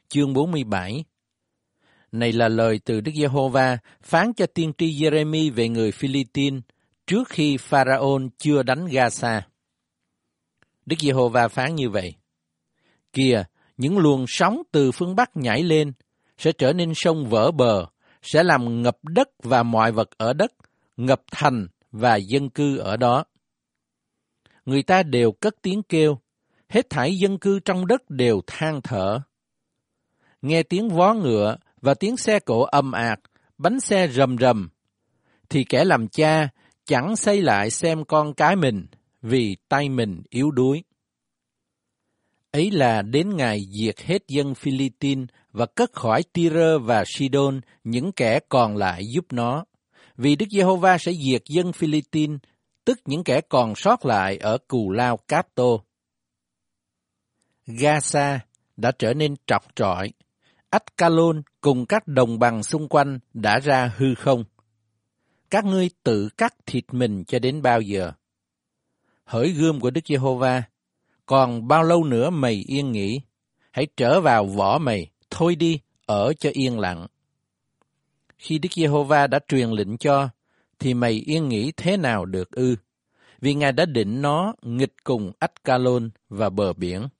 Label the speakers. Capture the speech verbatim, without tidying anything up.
Speaker 1: chương bốn mươi bảy. Này là lời từ Đức Giê-hô-va phán cho tiên tri Giê-rê-mi về người Phi-li-tin trước khi Pharaon chưa đánh Ga-sa. Đức Giê-hô-va phán như vậy: Kìa, những luồng sóng từ phương Bắc nhảy lên, sẽ trở nên sông vỡ bờ, sẽ làm ngập đất và mọi vật ở đất, ngập thành và dân cư ở đó. Người ta đều cất tiếng kêu, hết thảy dân cư trong đất đều than thở. Nghe tiếng vó ngựa và tiếng xe cộ ầm ạt, bánh xe rầm rầm, thì kẻ làm cha chẳng xây lại xem con cái mình, vì tay mình yếu đuối. Ấy là đến ngày diệt hết dân Phi-li-tin và cất khỏi Ty-rơ và Si-đôn những kẻ còn lại giúp nó, vì Đức Giê-hô-va sẽ diệt dân Phi-li-tin, tức những kẻ còn sót lại ở cù lao Cáp-tô. Ga-sa đã trở nên trọc trọi, Ách-ca-lôn cùng các đồng bằng xung quanh đã ra hư không. Các ngươi tự cắt thịt mình cho đến bao giờ? Hỡi gươm của Đức Giê-hô-va, còn bao lâu nữa mày yên nghỉ? Hãy trở vào vỏ mày, thôi đi, ở cho yên lặng. Khi Đức Giê-hô-va đã truyền lệnh cho, thì mày yên nghỉ thế nào được ư? Vì Ngài đã định nó nghịch cùng Ách-ca-lôn và bờ biển.